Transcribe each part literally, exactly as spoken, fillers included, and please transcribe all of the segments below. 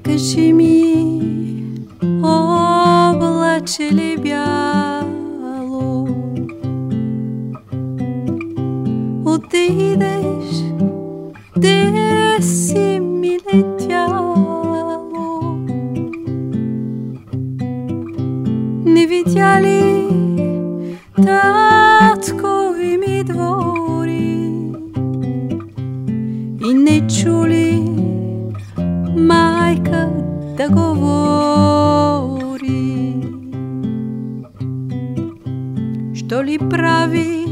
кажи ми, облаче ли бяло, отидеш, де си ми летяло? Не видя ли таткови ми двори и не чули майка да говори? Що ли прави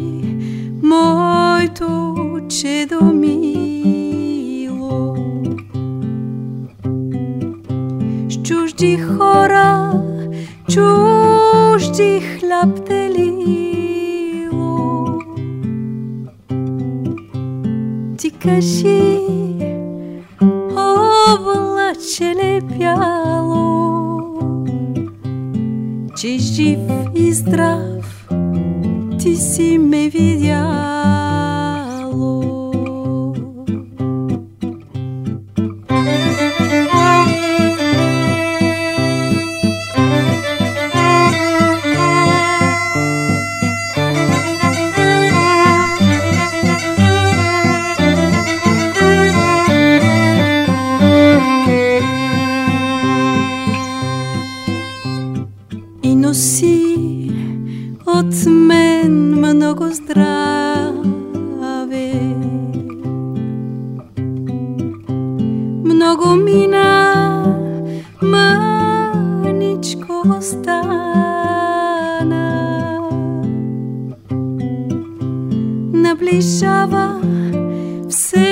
моето чедо мило? С чужди хора, чужди хляб делило. Ти кажи, облаче ли бяло, че жив и здрав ти си ме видяло. И носи от мен много здраве. Много мина, мъничко остана. Наближава все